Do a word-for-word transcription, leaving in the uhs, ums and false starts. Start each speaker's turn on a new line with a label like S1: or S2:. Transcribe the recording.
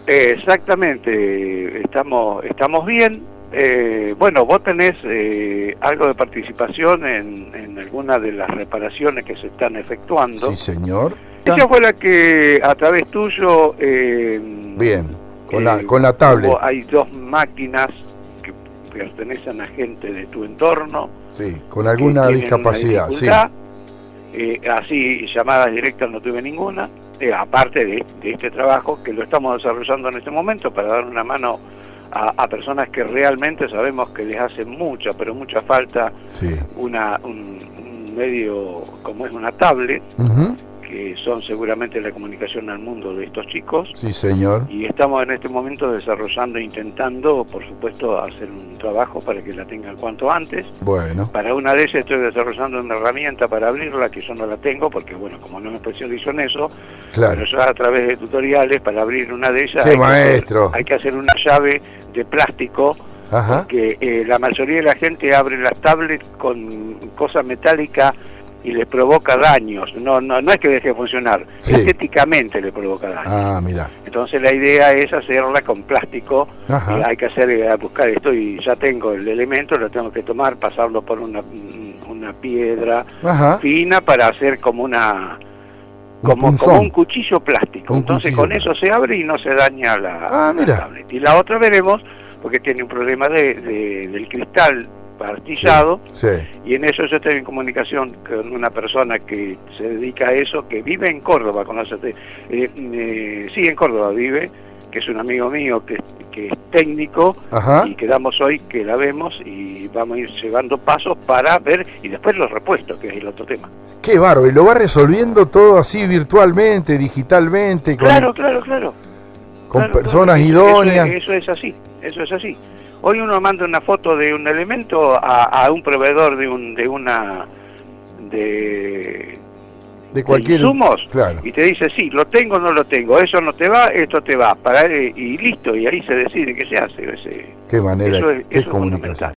S1: Exactamente, estamos, estamos bien. Eh, bueno, vos tenés eh, algo de participación en, en algunas de las reparaciones que se están efectuando.
S2: Sí, señor.
S1: Ella fue la que a través tuyo... Eh,
S2: bien, con,
S1: eh,
S2: la, con la tablet.
S1: Hubo, hay dos máquinas que pertenecen a gente de tu entorno.
S2: Sí, con alguna discapacidad, sí.
S1: Eh, así, llamadas directas no tuve ninguna. Eh, aparte de, de este trabajo que lo estamos desarrollando en este momento para dar una mano a, a personas que realmente sabemos que les hace mucha, pero mucha falta
S2: sí.
S1: una, un, un medio como es una tablet, uh-huh. que son seguramente la comunicación al mundo de estos chicos.
S2: Sí, señor.
S1: Y estamos en este momento desarrollando, intentando, por supuesto, hacer un trabajo para que la tengan cuanto antes.
S2: Bueno.
S1: Para una de ellas estoy desarrollando una herramienta para abrirla, que yo no la tengo, porque, bueno, como no me especializo en eso,
S2: claro.
S1: pero yo a través de tutoriales, para abrir una de ellas,
S2: ¡qué
S1: hay
S2: maestro!
S1: Que hacer, hay que hacer una llave de plástico,
S2: ajá.
S1: porque eh, la mayoría de la gente abre las tablets con cosas metálicas y les provoca daños. No, no, no es que deje de funcionar,
S2: sí.
S1: estéticamente le provoca daños.
S2: Ah, mira.
S1: Entonces la idea es hacerla con plástico. Y hay que hacer, eh, buscar esto, y ya tengo el elemento, lo tengo que tomar, pasarlo por una, una piedra ajá. fina para hacer como una como un, como un cuchillo plástico. Un Entonces cuchillo. Con eso se abre y no se daña la,
S2: ah,
S1: la tablet. Y la otra veremos, porque tiene un problema de, de del cristal partillado,
S2: sí, sí.
S1: Y en eso yo estoy en comunicación con una persona que se dedica a eso, que vive en Córdoba, conócete, eh, eh, sí, en Córdoba vive, que es un amigo mío que, que es técnico, ajá. Y quedamos hoy que la vemos y vamos a ir llevando pasos para ver, y después los repuestos, que es el otro tema.
S2: Qué bárbaro, y lo va resolviendo todo así virtualmente, digitalmente. Con,
S1: claro, claro, claro.
S2: Con
S1: claro,
S2: personas
S1: claro.
S2: idóneas.
S1: Eso, eso es así, eso es así. Hoy uno manda una foto de un elemento a, a un proveedor de un de una de
S2: de cualquier
S1: de insumos,
S2: claro.
S1: Y te dice sí, lo tengo o no lo tengo, eso no te va, esto te va, para y listo, y ahí se decide qué se hace. Ese,
S2: qué manera,
S1: eso es,
S2: qué
S1: eso
S2: comunicación.